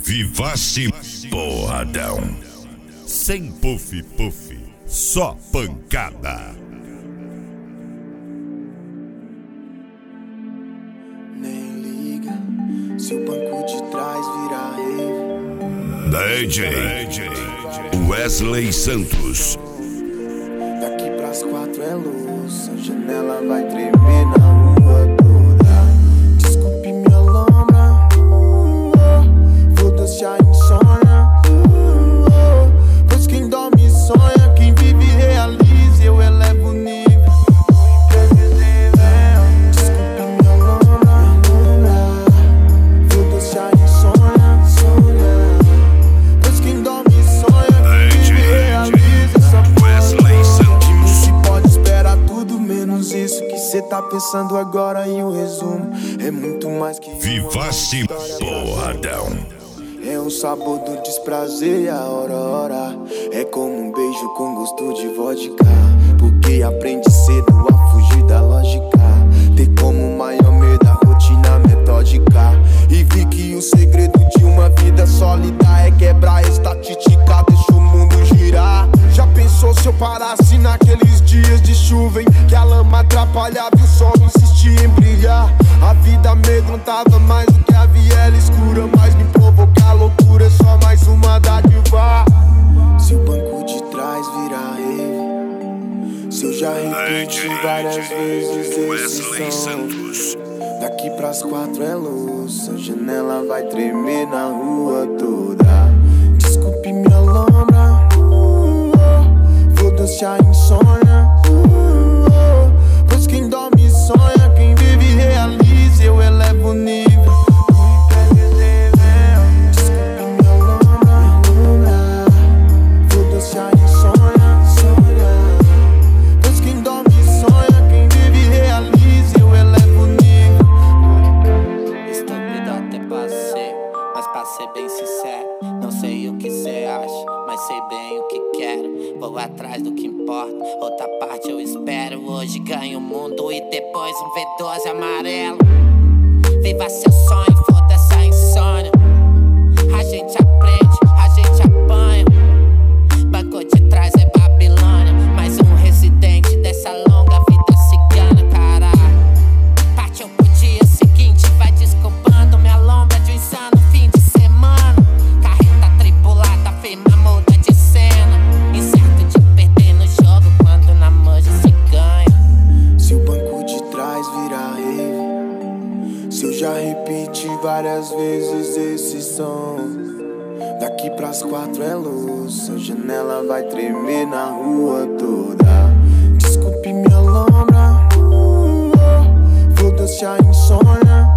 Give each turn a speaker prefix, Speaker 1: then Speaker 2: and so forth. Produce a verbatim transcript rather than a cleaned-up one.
Speaker 1: Vivace Porradão. Sem puff puff, só pancada.
Speaker 2: Nem liga se o banco de trás virar rave.
Speaker 1: D J Wesley Santos.
Speaker 2: Daqui pras quatro é luz, a janela vai tremer na rua toda. Desculpe minha lombra, foda-se a insônia, pois quem dorme sonha, quem vive realiza, eu elevo o nível. Desculpe minha lombra, foda-se a insônia, pois quem dorme sonha, quem vive realiza essa porra. De mim se pode esperar tudo menos isso que cê tá pensando agora. E o resumo é muito mais que
Speaker 1: Vivace Porradão.
Speaker 2: é o sabor do desprazer e a hora, hora. É como um beijo com gosto de vodka, porque aprende cedo a fugir da lógica. Ter como maior medo a rotina metódica. E vi que o segredo de uma vida sólida é quebrar a estatística, deixa o mundo girar. Já pensou se eu parasse naqueles dias de chuva em que a lama atrapalhava e o sol insistia em brilhar? A vida amedrontava mais do que a viela escura, mas me provocar loucura é só mais uma dádiva. Se o banco de trás virar rave, se eu já repeti várias vezes esse som. Daqui pras quatro é luz, a janela vai tremer na rua toda. Desculpe minha lombra, foda-se a insônia, pois quem dorme sonha, quem vive realiza, eu elevo o nível. Desculpe minha lombra, foda-se a insônia, pois quem dorme sonha, quem vive realiza, eu elevo o nível.
Speaker 3: Estúpido até passei, mas pra ser bem sincero, não sei o que cê acha, mas sei bem o que quero. Vou atrás do que importa, outra parte eu espero. Hoje ganho o mundo e depois um V doze amarelo. Viva seu sonho, foda-se a insônia. A gente aprende, a gente apanha. Banco de trás é Babilônia, mais um residente dessa longa vida cigana, caralho. Partiu pro dia seguinte, vai desculpando minha lombra de um insano fim de semana. Carreta tripulada, firma muda de cena. Incerto de perder no jogo quando na manja se ganha.
Speaker 2: Se o banco de trás virar rave, se eu já repeti várias vezes esse som. Daqui pras quatro é luz, a janela vai tremer na rua toda. Desculpe minha lombra, foda-se a insônia,